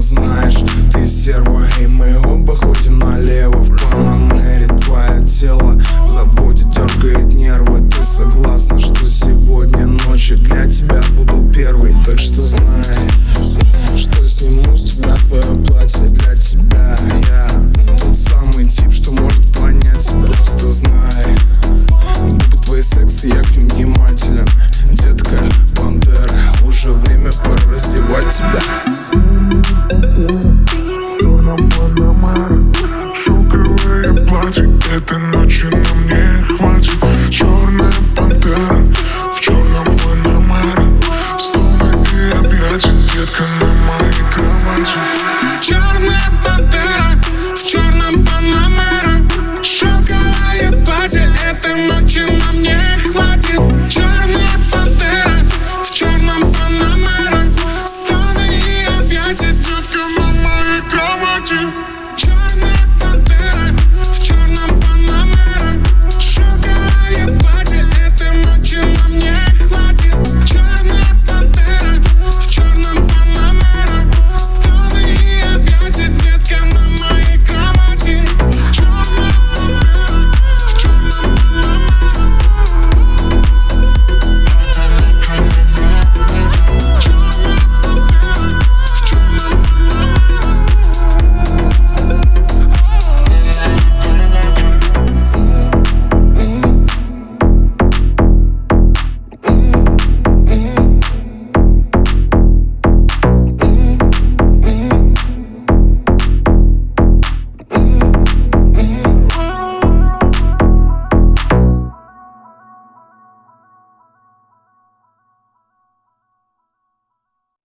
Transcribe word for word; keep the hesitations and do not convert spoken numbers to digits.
знаешь, ты стерва, и мы оба ходим налево в Панамере. Твое тело заводит, дергает нервы. Ты согласна, что сегодня ночью для тебя буду первый? Так что знай, что сниму с тебя твое платье для тебя. Я тот самый тип, что может понять. Просто знай, губы твои секси, я к ним внимателен. Детка, пантера, уже время пора раздевать тебя. Шелковое платье, этой ночи нам не хватит. Черная пантера в черном Панамере. Стоны и объятия, детка, на моей кровати. Черная пантера в черном Панамере. Шелковое платье, этой ночи нам не хватит. Черная пантера в черном Панамере. Стоны и объятия, детка, на моей кровати.